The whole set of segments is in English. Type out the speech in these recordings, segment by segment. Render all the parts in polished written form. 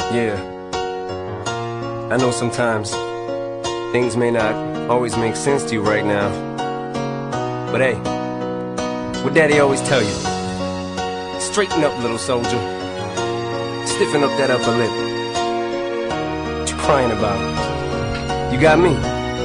Yeah, I know sometimes things may not always make sense to you right now, but hey, what Daddy always tell you: straighten up, little soldier. Stiffen up that upper lip. What you crying about? You got me.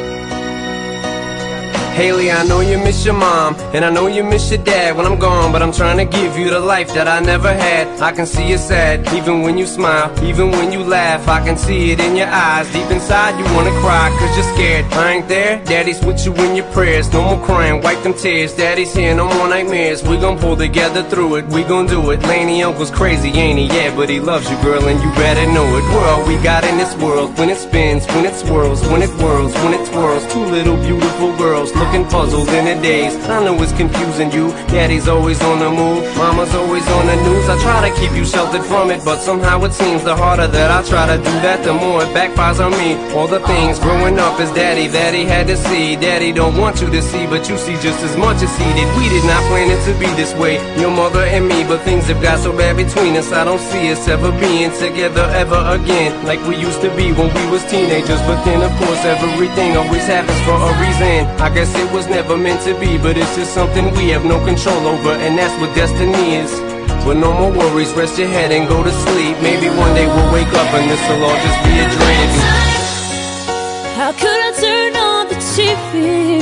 Haley, I know you miss your mom, and I know you miss your dad when I'm gone, but I'm trying to give you the life that I never had. I can see you sad, even when you smile, even when you laugh, I can see it in your eyes. Deep inside you wanna cry, cause you're scared. I ain't there, Daddy's with you in your prayers. No more crying, wipe them tears. Daddy's here, no more nightmares. We gon' pull together through it, we gon' do it. Laney uncle's crazy, ain't he? Yeah, but he loves you, girl, and you better know it. We're all we got in this world. When it spins, when it swirls, when it whirls, when it twirls. Two little beautiful girls looking puzzled in a daze. I know it's confusing you. Daddy's always on the move, Mama's always on the news. I try to keep you sheltered from it, but somehow it seems the harder that I try to do that, the more it backfires on me. All the things growing up as Daddy that he had to see. Daddy don't want you to see, but you see just as much as he did. We did not plan it to be this way, your mother and me, but things have got so bad between us. I don't see us ever being together ever again, like we used to be when we was teenagers. But then of course everything always happens for a reason. I guess it was never meant to be, but it's just something we have no control over, and that's what destiny is. But no more worries, rest your head and go to sleep. Maybe one day we'll wake up and this'll all just be a dream. How could I turn on the TV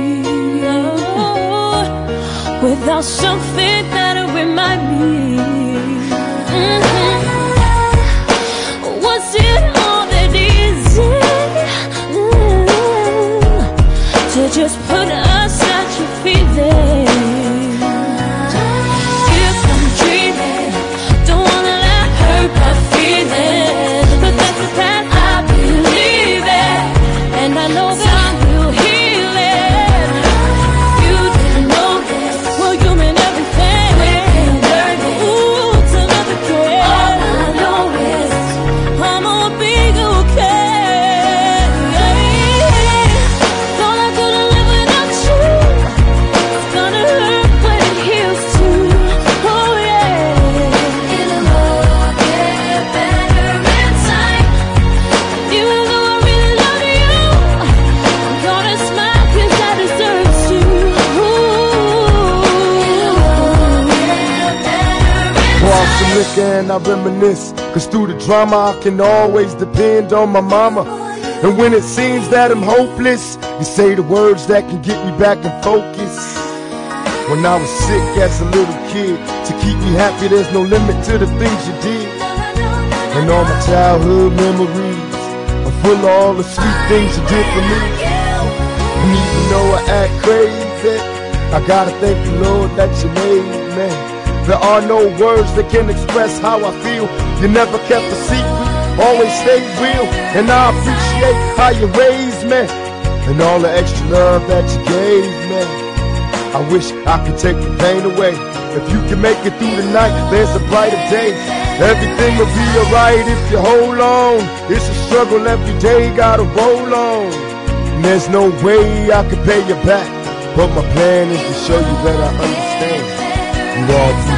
without something that'll remind me? Was it all that easy to just put aside your feelings? If I'm dreaming, don't wanna let hurt my feelings, but that's the path I believe in, and I know that time will heal it. You didn't know this, well you mean everything. Ooh, to love again. All I know is I'm gonna be okay. Thought I couldn't live without you. It's gonna hurt when it heals too. Oh yeah. It'll all get better in time. Even though I really love you, I'm gonna smile 'cause I deserve to. It'll all get better in Pour out some liquor and I reminisce, cause through the drama I can always depend on my mama. And when it seems that I'm hopeless, you say the words that can get me back in focus. When I was sick as a little kid, to keep me happy there's no limit to the things you did. And all my childhood memories are full of all the sweet things you did for me. And even though I act crazy, I gotta thank the Lord that you made me. There are no words that can express how I feel. You never kept a secret, always stayed real. And I appreciate how you raised me, and all the extra love that you gave me. I wish I could take the pain away. If you can make it through the night, there's a brighter day. Everything will be alright if you hold on. It's a struggle every day, gotta roll on. And there's no way I can pay you back, but my plan is to show you that I understand. You all